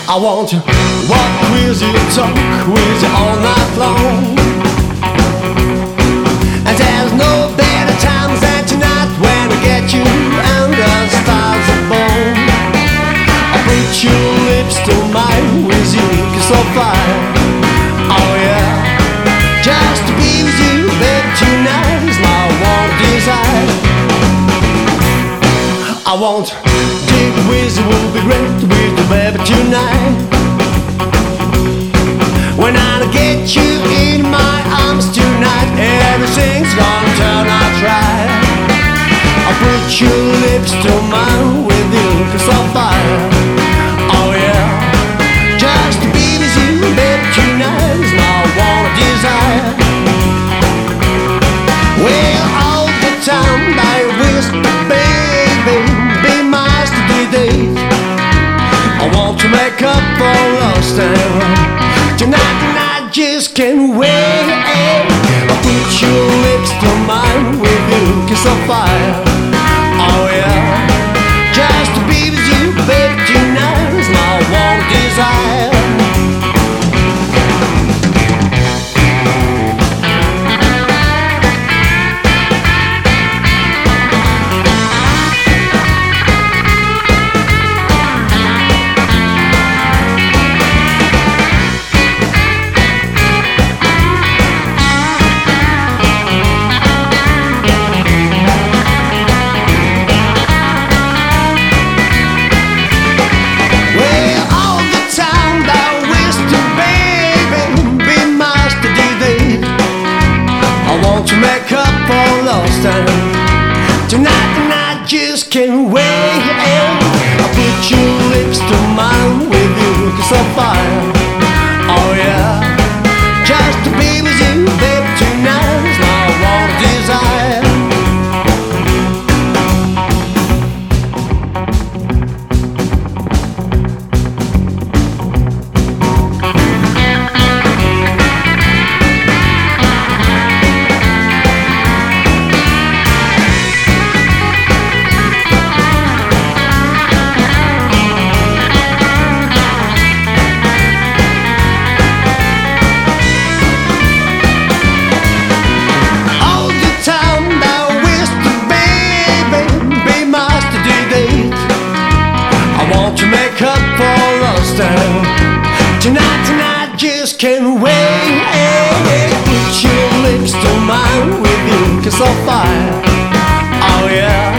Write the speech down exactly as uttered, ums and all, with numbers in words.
I want to walk with you, talk with you all night long. And there's no better times than tonight when I get you under the stars above. I put your lips to mine with you, kiss so fine. Oh yeah, just to be with you, baby, tonight is my one desire. I want to dig with you, will be great with you, baby, tonight. When I get you in my arms tonight, everything's gonna turn out right. I put your lips to mine with you, kiss on fire. Oh yeah, just to be with you, baby, tonight is my one desire. Well, all the time I wish, baby, be my yesterday. I want to make up for lost time. Tonight, tonight, just can't wait. I put your lips to mine with you, kiss on fire. Oh yeah, just to be with you, baby, tonight is my one desire. To make up for lost time. Tonight, tonight, just can't wait. I put your lips to mine with you, kiss on fire. Oh yeah, just to be with you, baby, tonight is my one desire. To make up for lost time. Tonight, tonight, just can't wait. Put your lips to mine with you, kiss on fire. Oh yeah.